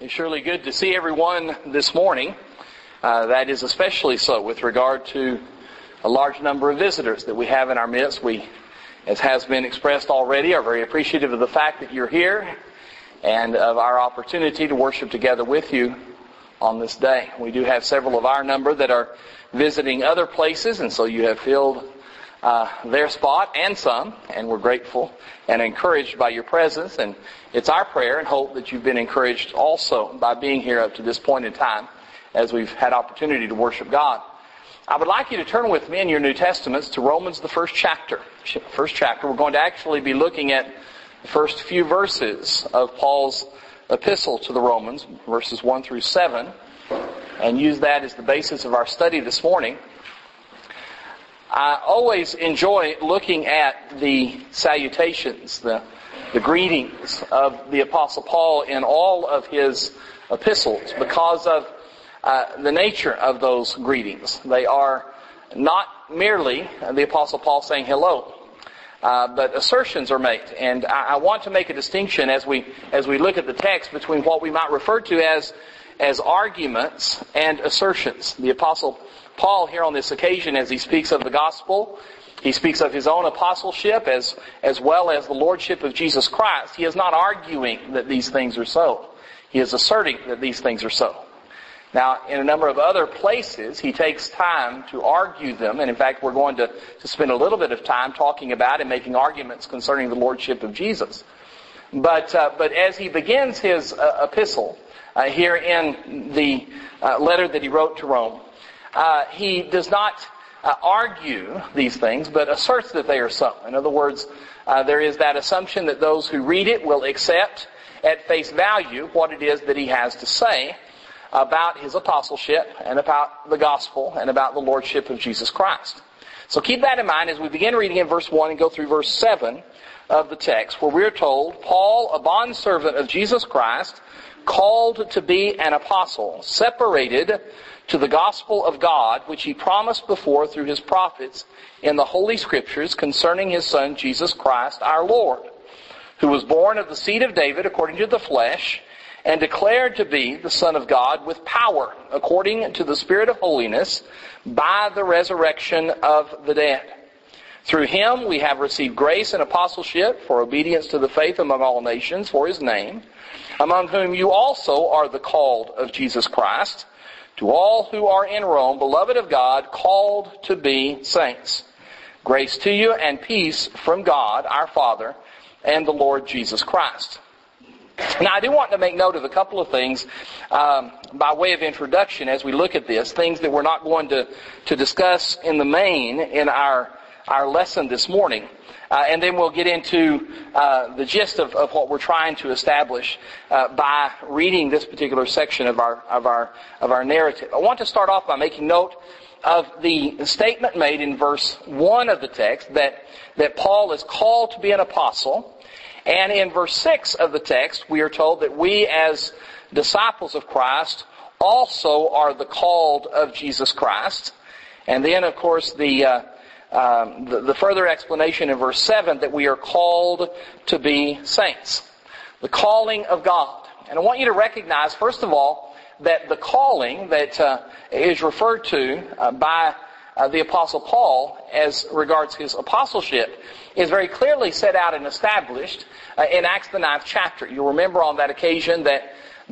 It's surely good to see everyone this morning. That is especially so with regard to a large number of visitors that we have in our midst. We, as has been expressed already, are very appreciative of the fact that you're here and of our opportunity to worship together with you on this day. We do have several of our number that are visiting other places, and so you have filled their spot and some, and we're grateful and encouraged by your presence. And it's our prayer and hope that you've been encouraged also by being here up to this point in time as we've had opportunity to worship God. I would like you to turn with me in your New Testaments to Romans, the first chapter. We're going to actually be looking at the first few verses of Paul's epistle to the Romans, verses 1 through 7, and use that as the basis of our study this morning. I always enjoy looking at the salutations, the greetings of the Apostle Paul in all of his epistles because of the nature of those greetings. They are not merely the Apostle Paul saying hello, but assertions are made. And I want to make a distinction as we look at the text between what we might refer to as arguments and assertions. The Apostle Paul here on this occasion, as he speaks of the gospel, he speaks of his own apostleship as well as the lordship of Jesus Christ. He is not arguing that these things are so. He is asserting that these things are so. Now, in a number of other places, he takes time to argue them, and in fact, we're going to spend a little bit of time talking about and making arguments concerning the lordship of Jesus. But as he begins his epistle here in the letter that he wrote to Rome, he does not argue these things, but asserts that they are so. In other words, there is that assumption that those who read it will accept at face value what it is that he has to say about his apostleship and about the gospel and about the lordship of Jesus Christ. So keep that in mind as we begin reading in verse 1 and go through verse 7 of the text, where we're told, Paul, a bondservant of Jesus Christ, called to be an apostle, separated to the gospel of God, which he promised before through his prophets in the Holy Scriptures concerning his Son, Jesus Christ, our Lord, who was born of the seed of David according to the flesh, and declared to be the Son of God with power, according to the Spirit of holiness, by the resurrection of the dead. Through him we have received grace and apostleship for obedience to the faith among all nations for his name, among whom you also are the called of Jesus Christ, to all who are in Rome, beloved of God, called to be saints. Grace to you and peace from God, our Father, and the Lord Jesus Christ. Now, I do want to make note of a couple of things by way of introduction as we look at this, things that we're not going to discuss in the main in our lesson this morning. And then we'll get into the gist of what we're trying to establish by reading this particular section of our narrative. I want to start off by making note of the statement made in verse 1 of the text that Paul is called to be an apostle. And in verse 6 of the text, we are told that we as disciples of Christ also are the called of Jesus Christ. And then, of course, the further explanation in verse 7 that we are called to be saints. The calling of God. And I want you to recognize, first of all, that the calling that is referred to by the Apostle Paul as regards his apostleship is very clearly set out and established in Acts the 9th chapter. You'll remember on that occasion that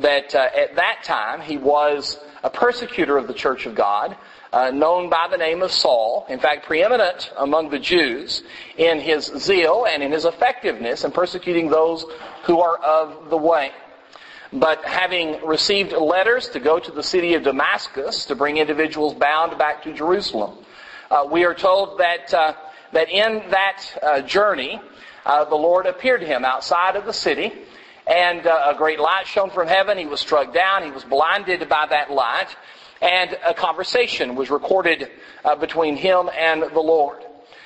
at that time he was a persecutor of the church of God, known by the name of Saul, in fact preeminent among the Jews in his zeal and in his effectiveness in persecuting those who are of the way. But having received letters to go to the city of Damascus to bring individuals bound back to Jerusalem, we are told that in that journey, the Lord appeared to him outside of the city, and a great light shone from heaven. He was struck down. He was blinded by that light, and a conversation was recorded between him and the Lord.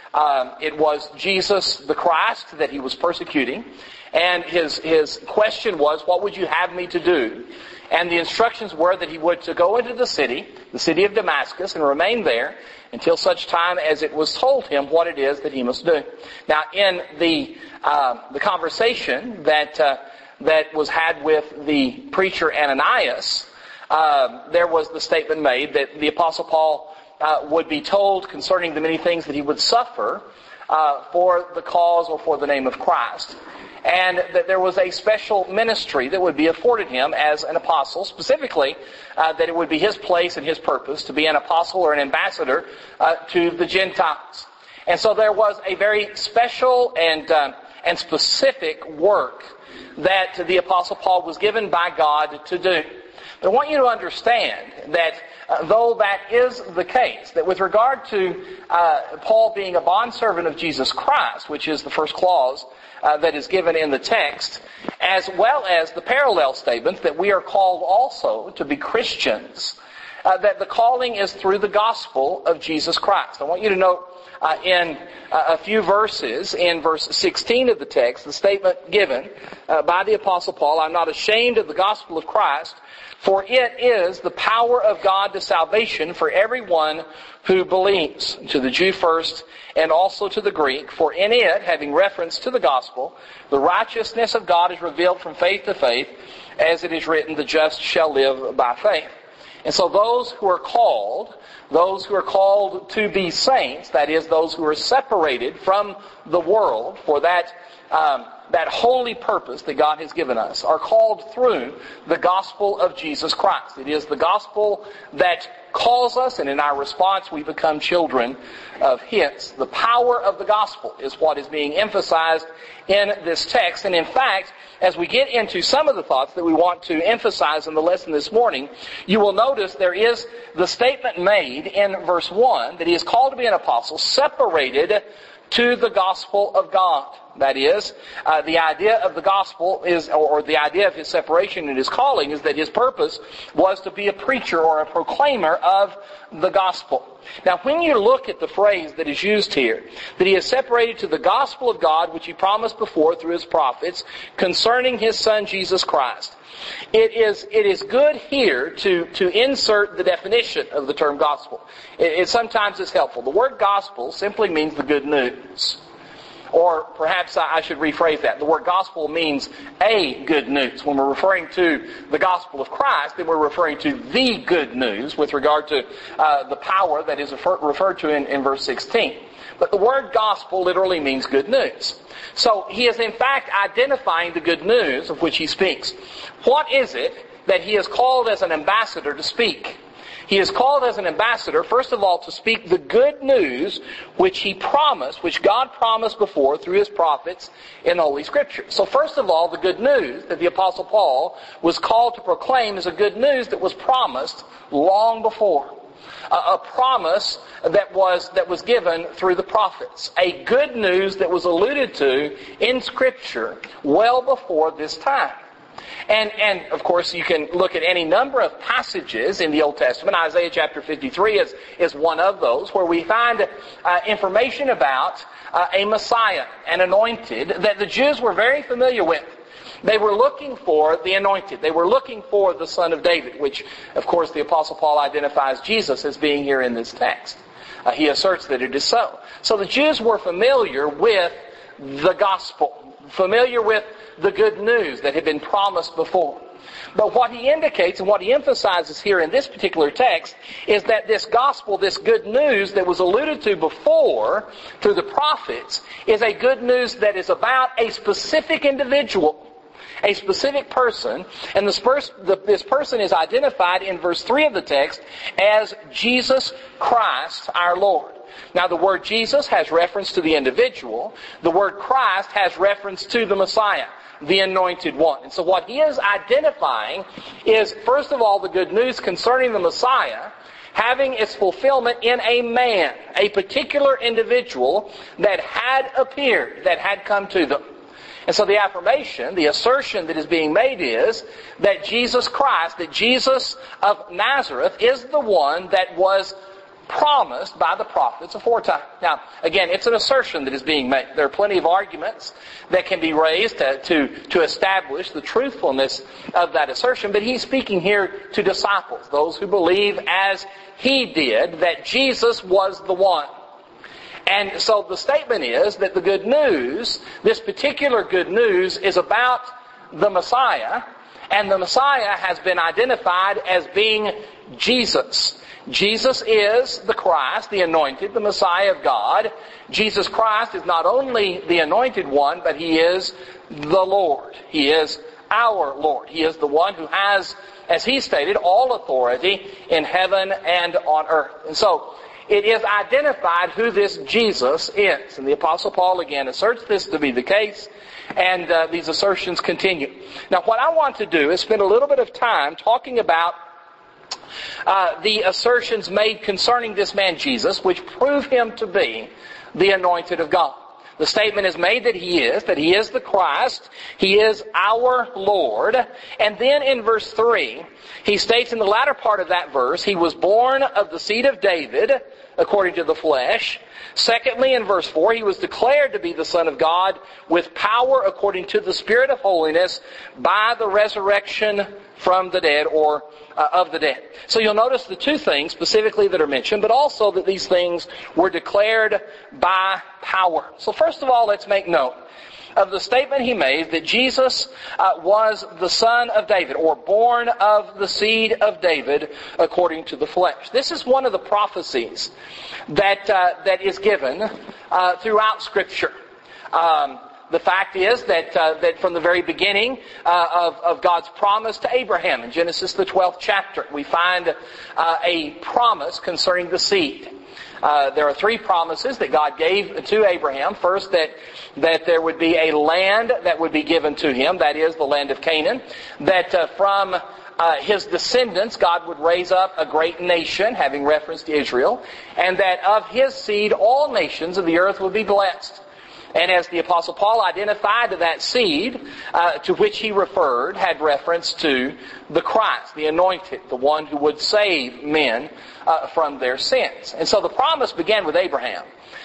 It was Jesus the Christ that he was persecuting. And his question was, what would you have me to do? And the instructions were that he would to go into the city of Damascus, and remain there until such time as it was told him what it is that he must do. Now, in the conversation that that was had with the preacher Ananias, there was the statement made that the Apostle Paul would be told concerning the many things that he would suffer for the cause or for the name of Christ. And that there was a special ministry that would be afforded him as an apostle, specifically that it would be his place and his purpose to be an apostle or an ambassador to the Gentiles. And so there was a very special and specific work that the Apostle Paul was given by God to do. But I want you to understand that though that is the case, that with regard to Paul being a bondservant of Jesus Christ, which is the first clause that is given in the text, as well as the parallel statement that we are called also to be Christians, that the calling is through the gospel of Jesus Christ. I want you to note in a few verses, in verse 16 of the text, the statement given by the Apostle Paul, "I'm not ashamed of the gospel of Christ, for it is the power of God to salvation for everyone who believes, to the Jew first and also to the Greek. For in it," having reference to the gospel, "the righteousness of God is revealed from faith to faith, as it is written, the just shall live by faith." And so those who are called to be saints, that is, those who are separated from the world for that holy purpose that God has given us, are called through the gospel of Jesus Christ. It is the gospel that calls us, and in our response we become children of His. The power of the gospel is what is being emphasized in this text. And in fact, as we get into some of the thoughts that we want to emphasize in the lesson this morning, you will notice there is the statement made in verse 1 that he is called to be an apostle, separated to the gospel of God. That is, the idea of the gospel is, or the idea of his separation and his calling is that his purpose was to be a preacher or a proclaimer of the gospel. Now, when you look at the phrase that is used here, that he is separated to the gospel of God, which he promised before through his prophets, concerning his Son Jesus Christ, it is good here to insert the definition of the term gospel. It sometimes is helpful. The word gospel simply means the good news. Or perhaps I should rephrase that. The word gospel means a good news. When we're referring to the gospel of Christ, then we're referring to the good news with regard to the power that is referred to in verse 16. But the word gospel literally means good news. So he is in fact identifying the good news of which he speaks. What is it that he is called as an ambassador to speak? He is called as an ambassador, first of all, to speak the good news which he promised, which God promised before through his prophets in the Holy Scripture. So first of all, the good news that the Apostle Paul was called to proclaim is a good news that was promised long before. A promise that was given through the prophets. A good news that was alluded to in Scripture well before this time. And of course, you can look at any number of passages in the Old Testament. Isaiah chapter 53 is one of those, where we find information about a Messiah, an anointed, that the Jews were very familiar with. They were looking for the anointed. They were looking for the Son of David, which, of course, the Apostle Paul identifies Jesus as being here in this text. He asserts that it is so. So the Jews were familiar with the gospel, familiar with the good news that had been promised before. But what he indicates and what he emphasizes here in this particular text is that this gospel, this good news that was alluded to before through the prophets, is a good news that is about a specific individual, a specific person, and this person is identified in verse 3 of the text as Jesus Christ our Lord. Now, the word Jesus has reference to the individual. The word Christ has reference to the Messiah, the anointed one. And so what he is identifying is, first of all, the good news concerning the Messiah having its fulfillment in a man, a particular individual that had appeared, that had come to them. And so the affirmation, the assertion that is being made is that Jesus Christ, that Jesus of Nazareth is the one that was promised by the prophets aforetime. Now, again, it's an assertion that is being made. There are plenty of arguments that can be raised to establish the truthfulness of that assertion, but he's speaking here to disciples, those who believe as he did that Jesus was the one. And so the statement is that the good news, this particular good news, is about the Messiah, and the Messiah has been identified as being Jesus. Jesus is the Christ, the anointed, the Messiah of God. Jesus Christ is not only the anointed one, but He is the Lord. He is our Lord. He is the one who has, as He stated, all authority in heaven and on earth. And so, it is identified who this Jesus is. And the Apostle Paul again asserts this to be the case, and these assertions continue. Now, what I want to do is spend a little bit of time talking about the assertions made concerning this man Jesus, which prove Him to be the anointed of God. The statement is made that He is the Christ, He is our Lord. And then in verse 3, he states in the latter part of that verse, He was born of the seed of David, according to the flesh. Secondly, in verse 4, He was declared to be the Son of God with power according to the Spirit of holiness by the resurrection from the dead, or of the dead. So you'll notice the two things specifically that are mentioned, but also that these things were declared by power. So first of all, let's make note of the statement he made that Jesus was the son of David, or born of the seed of David according to the flesh. This is one of the prophecies that is given throughout Scripture. The fact is that from the very beginning of God's promise to Abraham in Genesis the 12th chapter, we find a promise concerning the seed. There are three promises that God gave to Abraham. First, that there would be a land that would be given to him, that is, the land of Canaan. That from his descendants, God would raise up a great nation, having reference to Israel. And that of his seed, all nations of the earth would be blessed. And as the Apostle Paul identified that seed to which he referred, had reference to the Christ, the anointed, the one who would save men from their sins. And so the promise began with Abraham.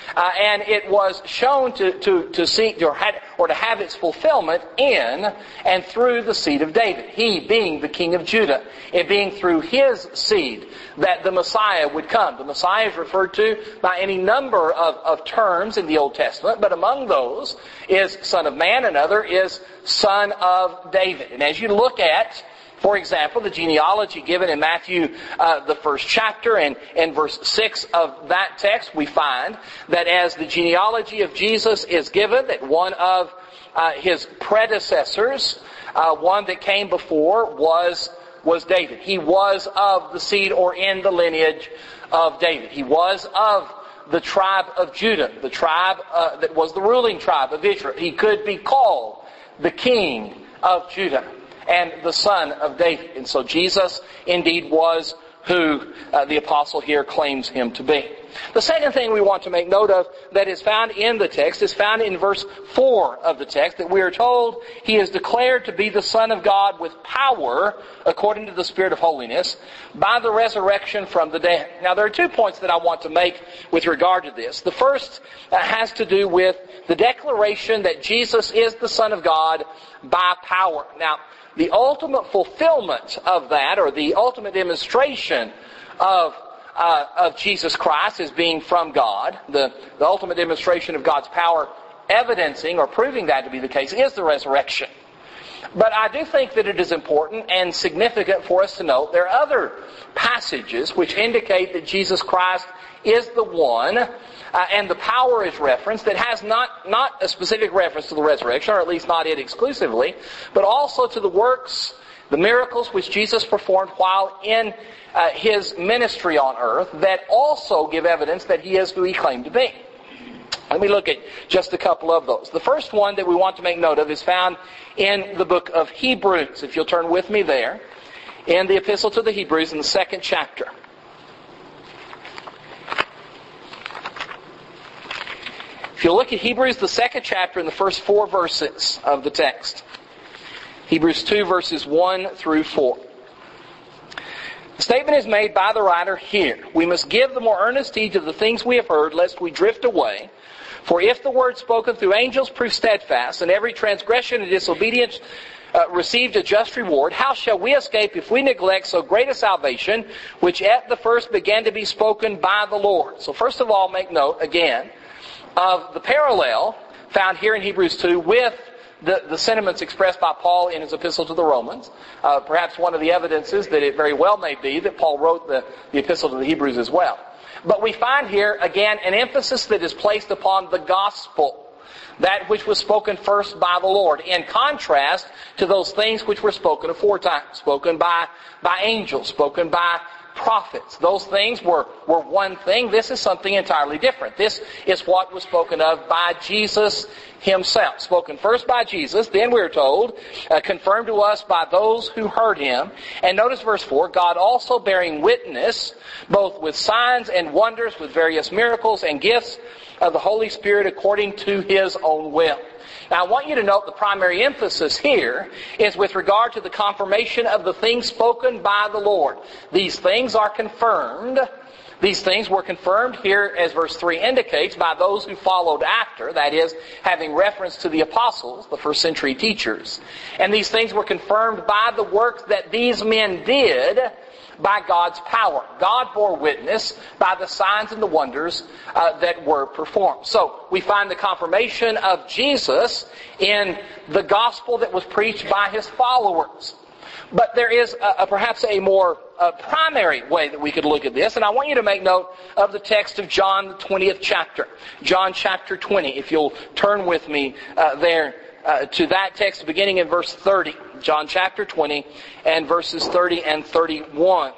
And it was shown to seek or to have its fulfillment in and through the seed of David. He being the king of Judah. It being through his seed that the Messiah would come. The Messiah is referred to by any number of terms in the Old Testament, but among those is Son of Man, another is Son of David. And as you look at, for example, the genealogy given in Matthew, the first chapter, and in verse 6 of that text, we find that as the genealogy of Jesus is given, that one of his predecessors, one that came before, was David. He was of the seed or in the lineage of David. He was of the tribe of Judah, the tribe that was the ruling tribe of Israel. He could be called the King of Judah and the Son of David. And so Jesus indeed was who the apostle here claims him to be. The second thing we want to make note of that is found in the text is found in verse 4 of the text, that we are told He is declared to be the Son of God with power according to the Spirit of holiness by the resurrection from the dead. Now there are 2 points that I want to make with regard to this. The first has to do with the declaration that Jesus is the Son of God by power. Now, the ultimate fulfillment of that, or the ultimate demonstration of Jesus Christ as being from God, the ultimate demonstration of God's power evidencing or proving that to be the case, is the resurrection. But I do think that it is important and significant for us to note there are other passages which indicate that Jesus Christ is the one, and the power is referenced, that has not a specific reference to the resurrection, or at least not it exclusively, but also to the works, the miracles which Jesus performed while in His ministry on earth, that also give evidence that He is who He claimed to be. Let me look at just a couple of those. The first one that we want to make note of is found in the book of Hebrews. If you'll turn with me there, in the epistle to the Hebrews in the 2nd chapter. If you look at Hebrews, the 2nd chapter, in the first 4 verses of the text. Hebrews 2, verses 1 through 4. The statement is made by the writer here. We must give the more earnest heed to the things we have heard, lest we drift away. For if the word spoken through angels proved steadfast, and every transgression and disobedience received a just reward, how shall we escape if we neglect so great a salvation, which at the first began to be spoken by the Lord? So first of all, make note, again, of the parallel found here in Hebrews 2 with the sentiments expressed by Paul in his epistle to the Romans. Perhaps one of the evidences that it very well may be that Paul wrote the epistle to the Hebrews as well. But we find here, again, an emphasis that is placed upon the gospel, that which was spoken first by the Lord, in contrast to those things which were spoken aforetime, spoken by angels, spoken by prophets. Those things were one thing. This is something entirely different. This is what was spoken of by Jesus Himself. Spoken first by Jesus, then we're told, confirmed to us by those who heard Him. And notice verse 4, God also bearing witness, both with signs and wonders, with various miracles and gifts of the Holy Spirit according to His own will. Now, I want you to note the primary emphasis here is with regard to the confirmation of the things spoken by the Lord. These things are confirmed. These things were confirmed here, as verse 3 indicates, by those who followed after, that is, having reference to the apostles, the first century teachers. And these things were confirmed by the works that these men did by God's power. God bore witness by the signs and the wonders that were performed. So we find the confirmation of Jesus in the gospel that was preached by His followers. But there is perhaps a more primary way that we could look at this, and I want you to make note of the text of John, the 20th chapter. John chapter 20, if you'll turn with me there to that text beginning in verse 30. John chapter 20 and verses 30 and 31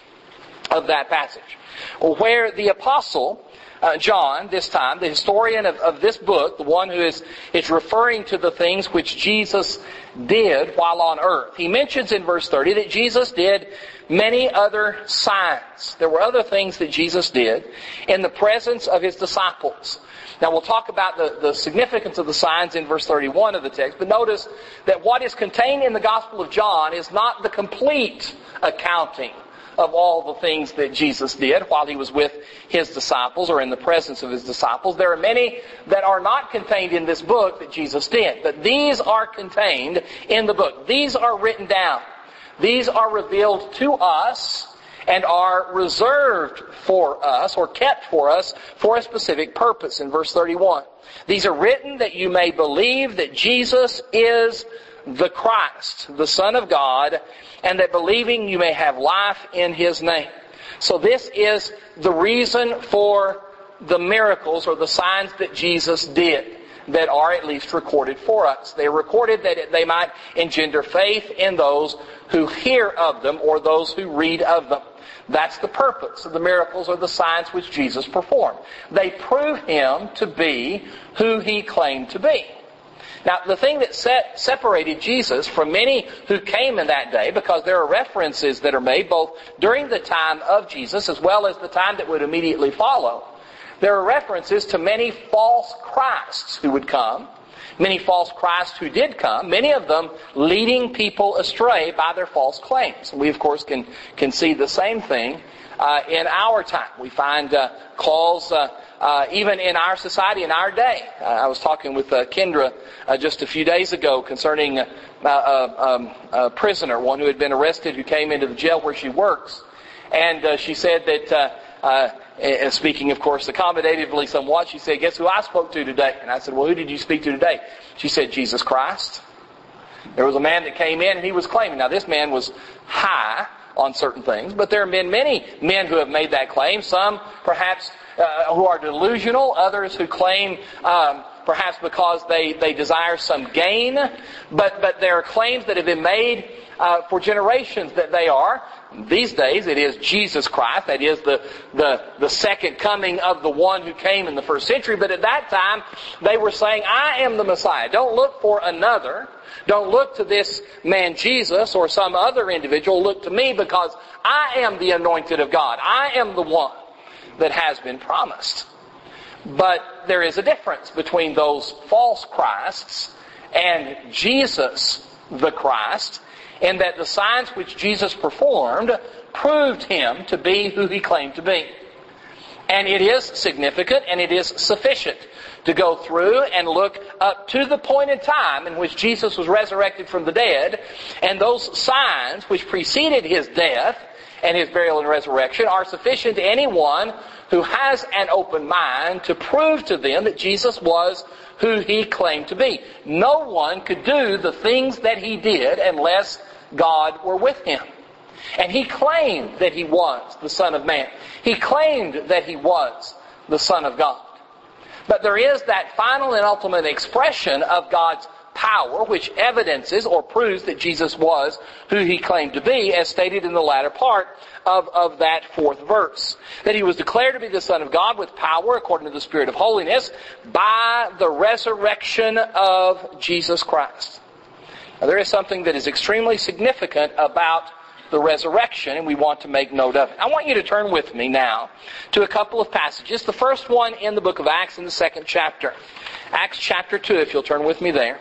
of that passage. Where the apostle John, this time, the historian of this book, the one who is referring to the things which Jesus did while on earth. He mentions in verse 30 that Jesus did many other signs. There were other things that Jesus did in the presence of His disciples. Now we'll talk about the significance of the signs in verse 31 of the text, but notice that what is contained in the Gospel of John is not the complete accounting of all the things that Jesus did while He was with His disciples or in the presence of His disciples. There are many that are not contained in this book that Jesus did, but these are contained in the book. These are written down. These are revealed to us and are reserved for us or kept for us for a specific purpose in verse 31. These are written that you may believe that Jesus is the Christ, the Son of God, and that believing you may have life in His name. So this is the reason for the miracles or the signs that Jesus did that are at least recorded for us. They are recorded that they might engender faith in those who hear of them or those who read of them. That's the purpose of the miracles or the signs which Jesus performed. They prove Him to be who He claimed to be. Now, the thing that separated Jesus from many who came in that day, because there are references that are made both during the time of Jesus as well as the time that would immediately follow, there are references to many false Christs who would come, many false Christs who did come, many of them leading people astray by their false claims. And we, of course, can see the same thing in our time. We find calls even in our society, in our day. I was talking with Kendra just a few days ago concerning a prisoner, one who had been arrested, who came into the jail where she works. And she said that, speaking, of course, accommodatively somewhat, she said, guess who I spoke to today? And I said, well, who did you speak to today? She said, Jesus Christ. There was a man that came in and he was claiming. Now, this man was high on certain things, but there have been many men who have made that claim. Some, perhaps, who are delusional. Others who claim, perhaps because they desire some gain. But there are claims that have been made for generations that they are. These days, it is Jesus Christ. That is the second coming of the one who came in the first century. But at that time, they were saying, I am the Messiah. Don't look for another. Don't look to this man Jesus or some other individual. Look to me because I am the anointed of God. I am the one that has been promised. But there is a difference between those false Christs and Jesus the Christ, in that the signs which Jesus performed proved Him to be who He claimed to be. And it is significant and it is sufficient to go through and look up to the point in time in which Jesus was resurrected from the dead, and those signs which preceded His death and His burial and resurrection are sufficient to anyone who has an open mind to prove to them that Jesus was who he claimed to be. No one could do the things that he did unless God were with him. And he claimed that he was the Son of Man. He claimed that he was the Son of God. But there is that final and ultimate expression of God's power, which evidences or proves that Jesus was who he claimed to be, as stated in the latter part of that 4th verse. That he was declared to be the Son of God with power, according to the Spirit of holiness, by the resurrection of Jesus Christ. Now, there is something that is extremely significant about the resurrection, and we want to make note of it. I want you to turn with me now to a couple of passages. The first one in the book of Acts in the 2nd chapter. Acts chapter 2, if you'll turn with me there.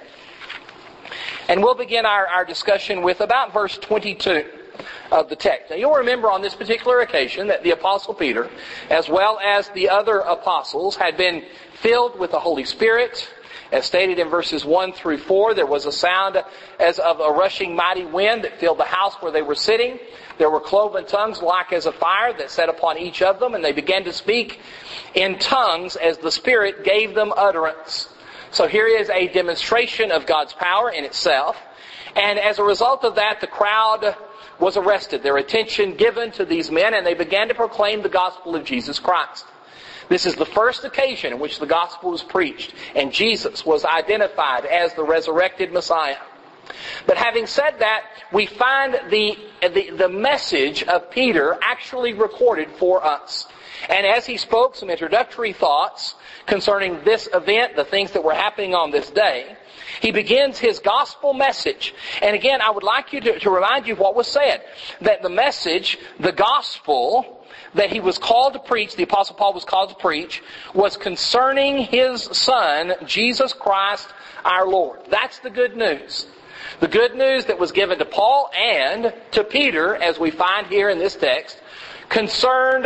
And we'll begin our discussion with about verse 22 of the text. Now, you'll remember on this particular occasion that the Apostle Peter, as well as the other apostles, had been filled with the Holy Spirit. As stated in verses 1 through 4, there was a sound as of a rushing mighty wind that filled the house where they were sitting. There were cloven tongues like as a fire that set upon each of them, and they began to speak in tongues as the Spirit gave them utterance. So here is a demonstration of God's power in itself. And as a result of that, the crowd was arrested, their attention given to these men, and they began to proclaim the gospel of Jesus Christ. This is the first occasion in which the gospel was preached, and Jesus was identified as the resurrected Messiah. But having said that, we find the message of Peter actually recorded for us. And as he spoke some introductory thoughts concerning this event, the things that were happening on this day, he begins his gospel message. And again, I would like you to remind you of what was said. That the message, the gospel that he was called to preach, the Apostle Paul was called to preach, was concerning his Son, Jesus Christ our Lord. That's the good news. The good news that was given to Paul and to Peter, as we find here in this text, concerned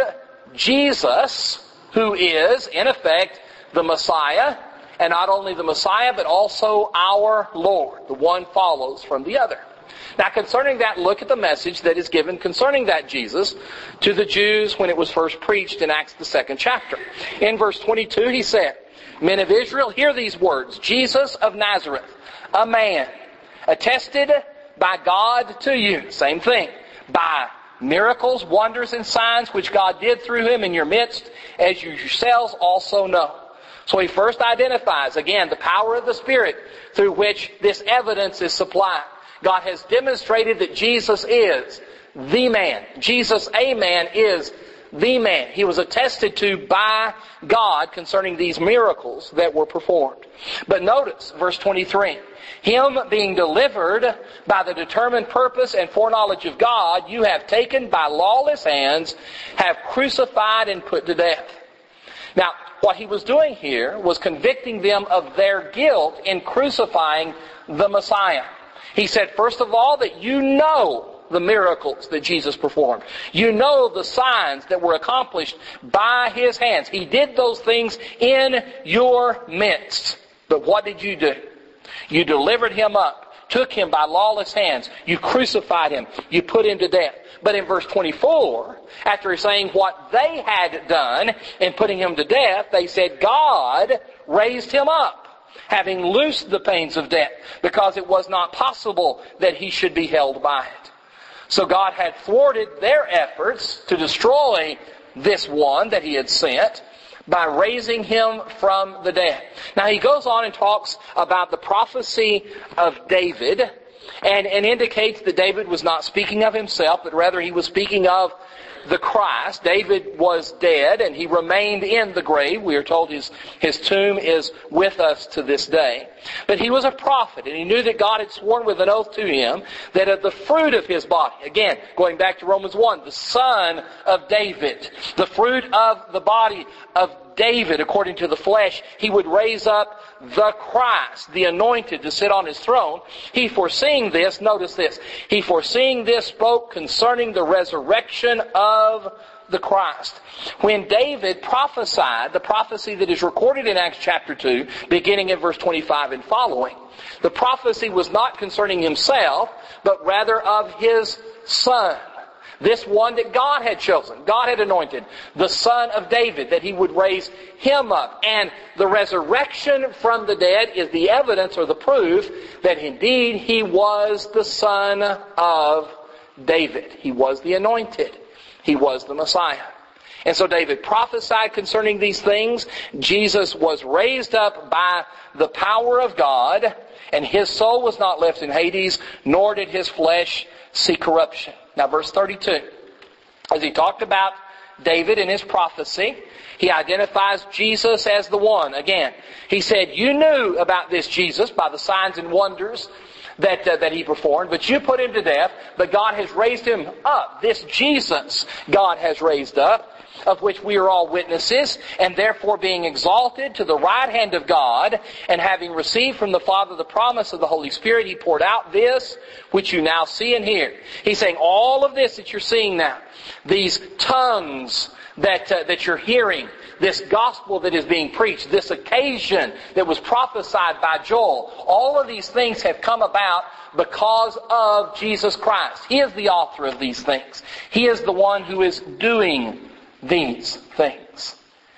Jesus, who is, in effect, the Messiah, and not only the Messiah, but also our Lord. The one follows from the other. Now, concerning that, look at the message that is given concerning that Jesus to the Jews when it was first preached in Acts the 2nd chapter. In verse 22, he said, "Men of Israel, hear these words. Jesus of Nazareth, a man, attested by God to you," same thing, "by miracles, wonders, and signs which God did through him in your midst, as you yourselves also know." So he first identifies, again, the power of the Spirit through which this evidence is supplied. God has demonstrated that Jesus is the man. Jesus, a man, is the man. He was attested to by God concerning these miracles that were performed. But notice, verse 23, "Him being delivered by the determined purpose and foreknowledge of God, you have taken by lawless hands, have crucified and put to death." Now, what he was doing here was convicting them of their guilt in crucifying the Messiah. He said, first of all, that you know the miracles that Jesus performed. You know the signs that were accomplished by his hands. He did those things in your midst. But what did you do? You delivered him up, took him by lawless hands. You crucified him. You put him to death. But in verse 24, after saying what they had done in putting him to death, they said, God raised him up, having loosed the pains of death, because it was not possible that he should be held by it. So God had thwarted their efforts to destroy this one that he had sent by raising him from the dead. Now he goes on and talks about the prophecy of David and indicates that David was not speaking of himself, but rather he was speaking of the Christ. David was dead and he remained in the grave. We are told his tomb is with us to this day. But he was a prophet and he knew that God had sworn with an oath to him that of the fruit of his body, again, going back to Romans 1, the son of David, the fruit of the body of David, according to the flesh, he would raise up the Christ, the anointed, to sit on his throne. He foreseeing this, notice this, he foreseeing this spoke concerning the resurrection of the Christ. When David prophesied, the prophecy that is recorded in Acts chapter 2, beginning in verse 25 and following, the prophecy was not concerning himself, but rather of his son. This one that God had chosen, God had anointed, the Son of David, that He would raise Him up. And the resurrection from the dead is the evidence or the proof that indeed He was the Son of David. He was the anointed. He was the Messiah. And so David prophesied concerning these things. Jesus was raised up by the power of God, and His soul was not left in Hades, nor did His flesh see corruption. Now verse 32. As he talked about David in his prophecy, he identifies Jesus as the one. Again, he said, you knew about this Jesus by the signs and wonders that He performed, but you put Him to death, but God has raised Him up. This Jesus God has raised up, of which we are all witnesses, and therefore being exalted to the right hand of God, and having received from the Father the promise of the Holy Spirit, He poured out this which you now see and hear. He's saying all of this that you're seeing now, these tongues that you're hearing, this gospel that is being preached, this occasion that was prophesied by Joel, all of these things have come about because of Jesus Christ. He is the author of these things. He is the one who is doing these things.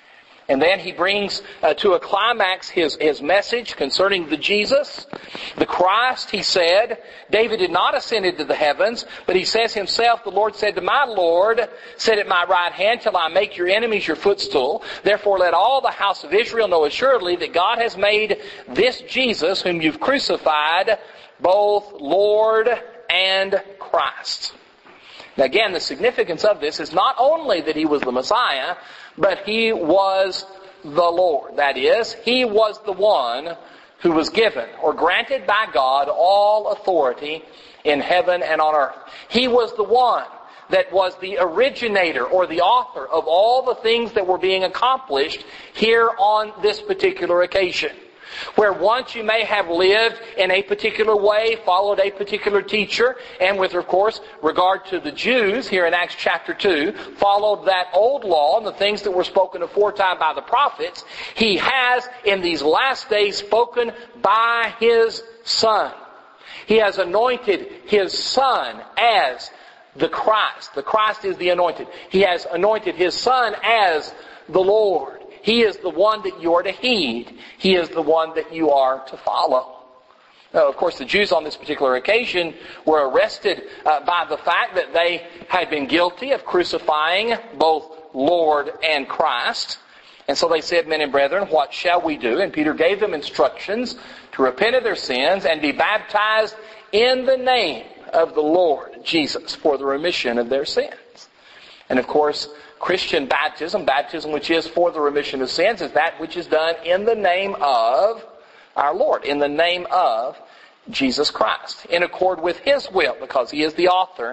And then he brings to a climax his message concerning the Jesus, the Christ. He said, David did not ascend into the heavens, but he says himself, the Lord said to my Lord, sit at my right hand till I make your enemies your footstool. Therefore let all the house of Israel know assuredly that God has made this Jesus, whom you've crucified, both Lord and Christ. Now again, the significance of this is not only that He was the Messiah, but He was the Lord. That is, He was the one who was given or granted by God all authority in heaven and on earth. He was the one that was the originator or the author of all the things that were being accomplished here on this particular occasion. Where once you may have lived in a particular way, followed a particular teacher, and with, of course, regard to the Jews here in Acts chapter 2, followed that old law and the things that were spoken aforetime by the prophets, He has in these last days spoken by His Son. He has anointed His Son as the Christ. The Christ is the anointed. He has anointed His Son as the Lord. He is the one that you are to heed. He is the one that you are to follow. Now, of course, the Jews on this particular occasion were arrested by the fact that they had been guilty of crucifying both Lord and Christ. And so they said, men and brethren, what shall we do? And Peter gave them instructions to repent of their sins and be baptized in the name of the Lord Jesus for the remission of their sins. And of course, Christian baptism which is for the remission of sins, is that which is done in the name of our Lord, in the name of Jesus Christ, in accord with His will, because He is the author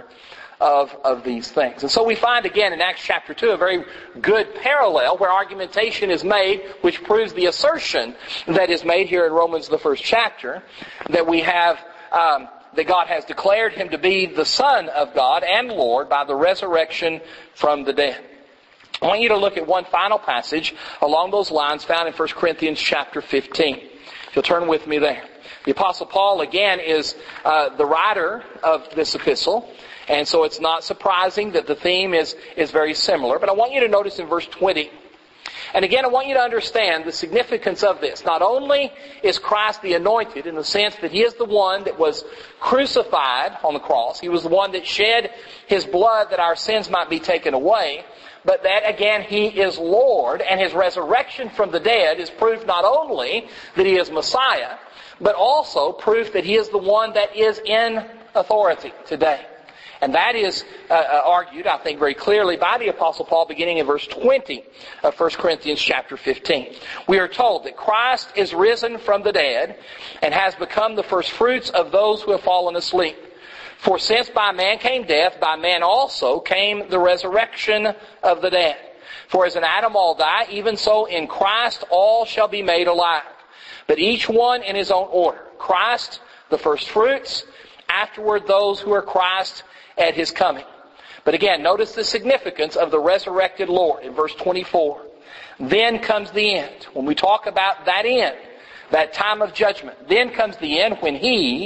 of these things. And so we find again in Acts chapter 2 a very good parallel where argumentation is made, which proves the assertion that is made here in Romans the first chapter, that we have that God has declared Him to be the Son of God and Lord by the resurrection from the dead. I want you to look at one final passage along those lines found in 1 Corinthians chapter 15. If you'll turn with me there. The Apostle Paul, again, is the writer of this epistle, and so it's not surprising that the theme is very similar. But I want you to notice in verse 20, and again, I want you to understand the significance of this. Not only is Christ the anointed in the sense that He is the one that was crucified on the cross, He was the one that shed His blood that our sins might be taken away, but that, again, He is Lord, and His resurrection from the dead is proof not only that He is Messiah, but also proof that He is the one that is in authority today. And that is argued, I think, very clearly by the Apostle Paul beginning in verse 20 of 1 Corinthians chapter 15. We are told that Christ is risen from the dead and has become the first fruits of those who have fallen asleep. For since by man came death, by man also came the resurrection of the dead. For as in Adam all die, even so in Christ all shall be made alive. But each one in his own order. Christ, the first fruits, afterward those who are Christ at His coming. But again, notice the significance of the resurrected Lord in verse 24. Then comes the end. When we talk about that end, that time of judgment, then comes the end when He,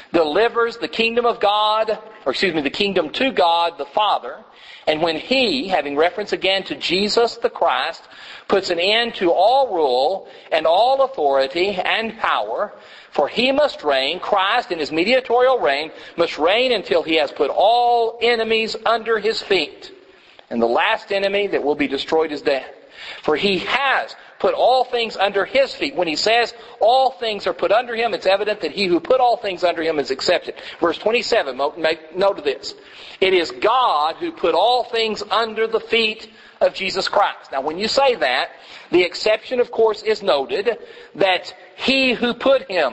delivers the kingdom of God, the kingdom to God the Father, and when He, having reference again to Jesus the Christ, puts an end to all rule and all authority and power, for He must reign, Christ in His mediatorial reign, must reign until He has put all enemies under His feet. And the last enemy that will be destroyed is death. For He has put all things under His feet. When He says all things are put under Him, it's evident that He who put all things under Him is accepted. Verse 27, make note of this. It is God who put all things under the feet of Jesus Christ. Now when you say that, the exception of course is noted that He who put Him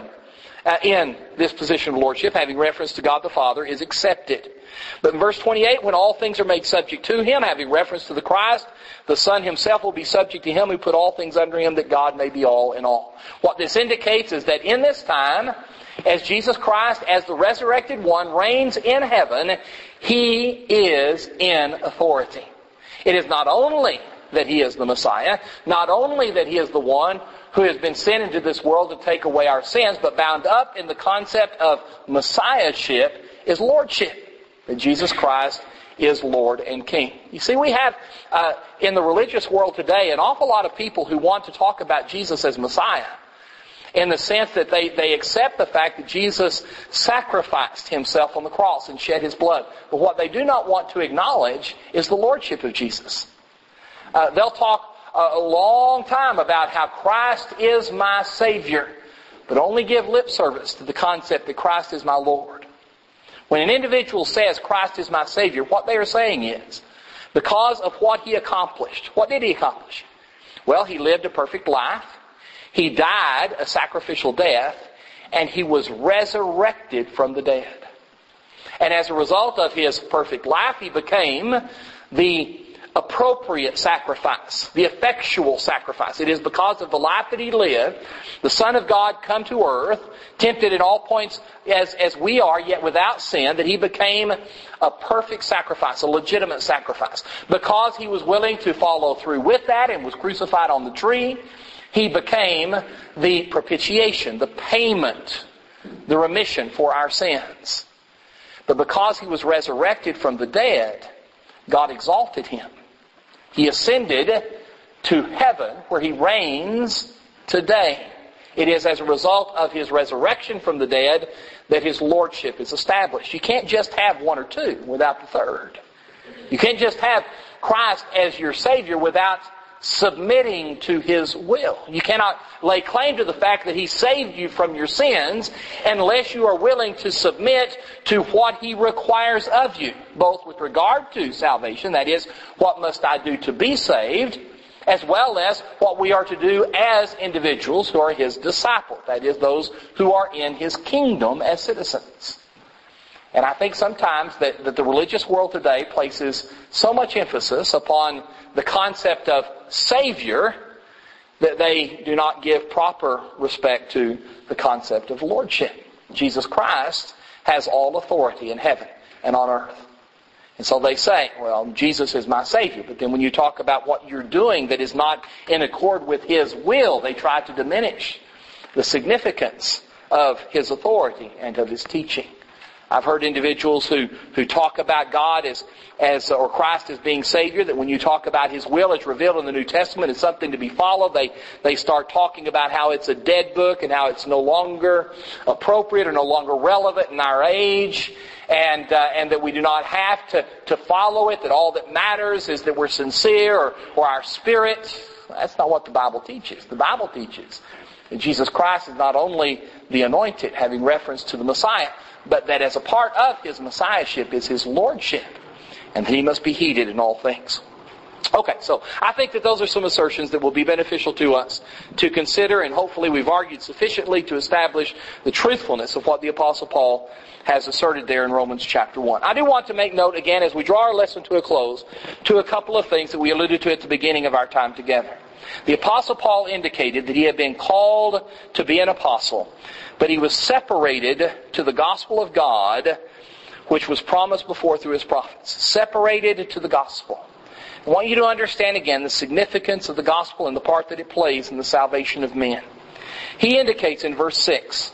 in this position of lordship, having reference to God the Father, is accepted. But in verse 28, when all things are made subject to Him, having reference to the Christ, the Son Himself will be subject to Him who put all things under Him, that God may be all in all. What this indicates is that in this time, as Jesus Christ, as the resurrected one, reigns in heaven, He is in authority. It is not only that He is the Messiah, not only that He is the one who has been sent into this world to take away our sins, but bound up in the concept of Messiahship is lordship. That Jesus Christ is Lord and King. You see, we have in the religious world today an awful lot of people who want to talk about Jesus as Messiah, in the sense that they accept the fact that Jesus sacrificed Himself on the cross and shed His blood. But what they do not want to acknowledge is the lordship of Jesus. They'll talk a long time about how Christ is my Savior, but only give lip service to the concept that Christ is my Lord. When an individual says Christ is my Savior, what they are saying is, because of what He accomplished. What did He accomplish? Well, He lived a perfect life. He died a sacrificial death. And He was resurrected from the dead. And as a result of His perfect life, He became the appropriate sacrifice, the effectual sacrifice. It is because of the life that He lived, the Son of God come to earth, tempted at all points as we are, yet without sin, that He became a perfect sacrifice, a legitimate sacrifice. Because He was willing to follow through with that and was crucified on the tree, He became the propitiation, the payment, the remission for our sins. But because He was resurrected from the dead, God exalted Him. He ascended to heaven where He reigns today. It is as a result of His resurrection from the dead that His lordship is established. You can't just have one or two without the third. You can't just have Christ as your Savior without submitting to His will. You cannot lay claim to the fact that He saved you from your sins unless you are willing to submit to what He requires of you, both with regard to salvation, that is, what must I do to be saved, as well as what we are to do as individuals who are His disciples, that is, those who are in His kingdom as citizens. And I think sometimes that the religious world today places so much emphasis upon the concept of Savior that they do not give proper respect to the concept of lordship. Jesus Christ has all authority in heaven and on earth. And so they say, well, Jesus is my Savior. But then when you talk about what you're doing that is not in accord with His will, they try to diminish the significance of His authority and of His teaching. I've heard individuals who talk about God or Christ as being Savior, that when you talk about His will as revealed in the New Testament as something to be followed, they start talking about how it's a dead book and how it's no longer appropriate or no longer relevant in our age, and that we do not have to follow it, that all that matters is that we're sincere or our spirit. That's not what the Bible teaches. The Bible teaches that Jesus Christ is not only the anointed, having reference to the Messiah, but that as a part of His Messiahship is His lordship, and that He must be heeded in all things. Okay, so I think that those are some assertions that will be beneficial to us to consider, and hopefully we've argued sufficiently to establish the truthfulness of what the Apostle Paul has asserted there in Romans chapter 1. I do want to make note again, as we draw our lesson to a close, to a couple of things that we alluded to at the beginning of our time together. The Apostle Paul indicated that he had been called to be an apostle, but he was separated to the gospel of God, which was promised before through his prophets. Separated to the gospel. I want you to understand again the significance of the gospel and the part that it plays in the salvation of men. He indicates in verse 6,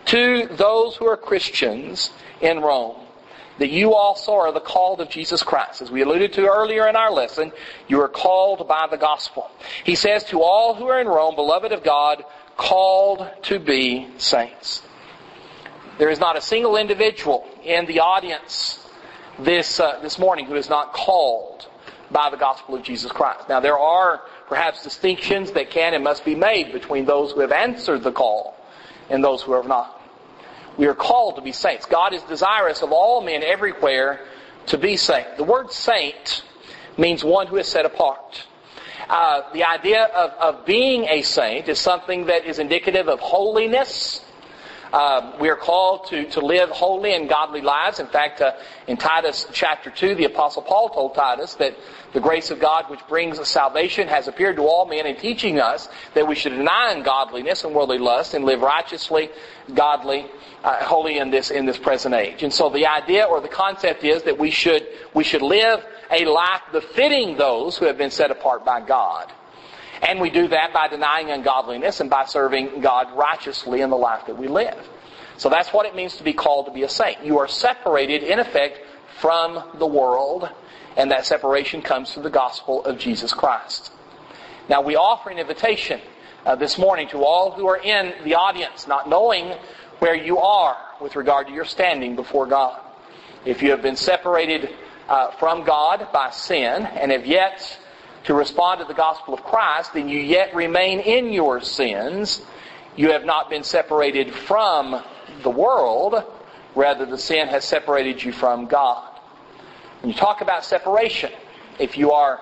to those who are Christians in Rome, that you also are the called of Jesus Christ. As we alluded to earlier in our lesson, you are called by the gospel. He says, to all who are in Rome, beloved of God, called to be saints. There is not a single individual in the audience this morning who is not called by the gospel of Jesus Christ. Now, there are perhaps distinctions that can and must be made between those who have answered the call and those who have not. We are called to be saints. God is desirous of all men everywhere to be saints. The word saint means one who is set apart. The idea of being a saint is something that is indicative of holiness. We are called to live holy and godly lives. In fact, in Titus chapter 2, the Apostle Paul told Titus that the grace of God which brings salvation has appeared to all men in teaching us that we should deny ungodliness and worldly lust and live righteously, godly, holy in this present age. And so the idea or the concept is that we should live a life befitting those who have been set apart by God. And we do that by denying ungodliness and by serving God righteously in the life that we live. So that's what it means to be called to be a saint. You are separated, in effect, from the world, and that separation comes through the gospel of Jesus Christ. Now, we offer an invitation this morning to all who are in the audience, not knowing where you are with regard to your standing before God. If you have been separated from God by sin and have yet to respond to the gospel of Christ, then you yet remain in your sins. You have not been separated from the world. Rather, the sin has separated you from God. When you talk about separation, if you are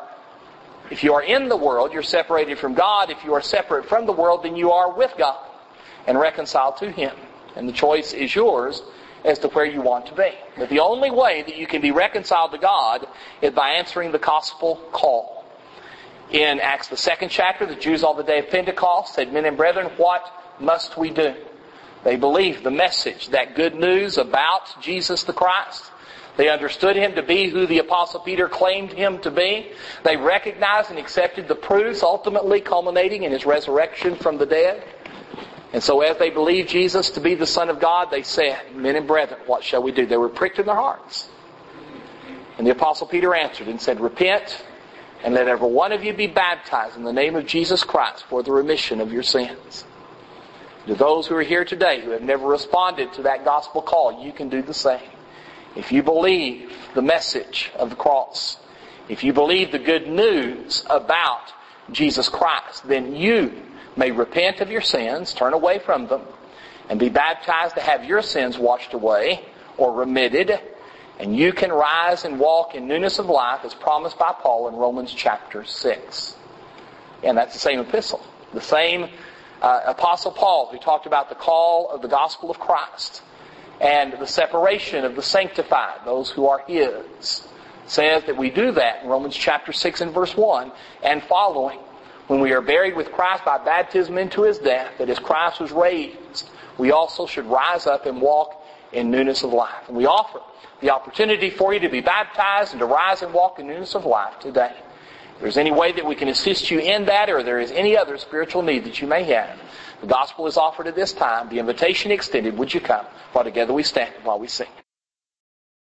in the world, you're separated from God. If you are separate from the world, then you are with God and reconciled to Him. And the choice is yours as to where you want to be. But the only way that you can be reconciled to God is by answering the gospel call. In Acts the 2nd chapter, the Jews on the day of Pentecost said, men and brethren, what must we do? They believed the message, that good news about Jesus the Christ. They understood Him to be who the Apostle Peter claimed Him to be. They recognized and accepted the proofs, ultimately culminating in His resurrection from the dead. And so as they believed Jesus to be the Son of God, they said, men and brethren, what shall we do? They were pricked in their hearts. And the Apostle Peter answered and said, repent, and let every one of you be baptized in the name of Jesus Christ for the remission of your sins. To those who are here today who have never responded to that gospel call, you can do the same. If you believe the message of the cross, if you believe the good news about Jesus Christ, then you may repent of your sins, turn away from them, and be baptized to have your sins washed away or remitted. And you can rise and walk in newness of life as promised by Paul in Romans chapter 6. And that's the same epistle. The same Apostle Paul who talked about the call of the gospel of Christ and the separation of the sanctified, those who are His, says that we do that in Romans chapter 6 and verse 1 and following. When we are buried with Christ by baptism into His death, that as Christ was raised, we also should rise up and walk in newness of life. And we offer the opportunity for you to be baptized and to rise and walk in newness of life today. If there's any way that we can assist you in that, or there is any other spiritual need that you may have, the gospel is offered at this time. The invitation extended. Would you come? While together we stand while we sing.